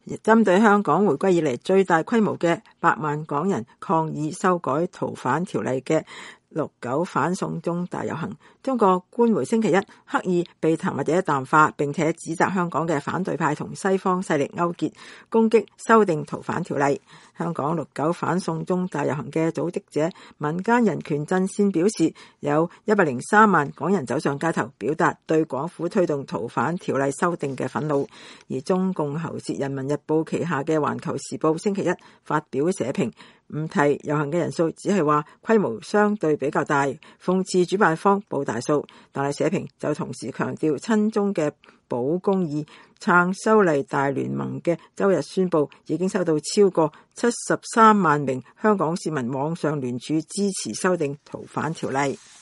針對香港回歸以嚟最大規模嘅百萬港人抗議修改逃犯條例嘅6·9反送中大遊行，中國官媒星期一刻意避談或者淡化，並且指責香港嘅反對派同西方勢力勾結，攻擊修訂逃犯條例。香港6·9反送中大遊行嘅組織者民間人權陣線表示，有103萬港人走上街頭，表達對港府推動逃犯條例修訂嘅憤怒。而中共喉舌《人民日報》旗下嘅《環球時報》星期一發表社評，唔提遊行嘅人數，只係話規模相對比較大，諷刺主辦方報大數。但係社評就同時強調，親中嘅保公義撐修例大聯盟嘅周日宣布，已經收到超過73萬名香港市民網上聯署支持修訂逃犯條例。